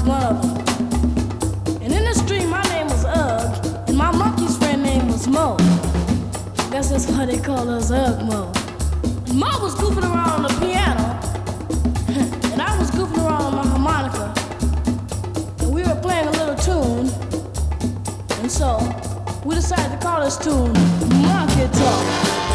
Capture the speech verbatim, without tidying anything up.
was one of them. And in the street, my name was Ugg, and my monkey's friend name was Mo. Guess that's why they call us Ugg Mo. And Mo was goofing around on the piano, and I was goofing around on my harmonica. And we were playing a little tune, and so we decided to call this tune Monkey Talk.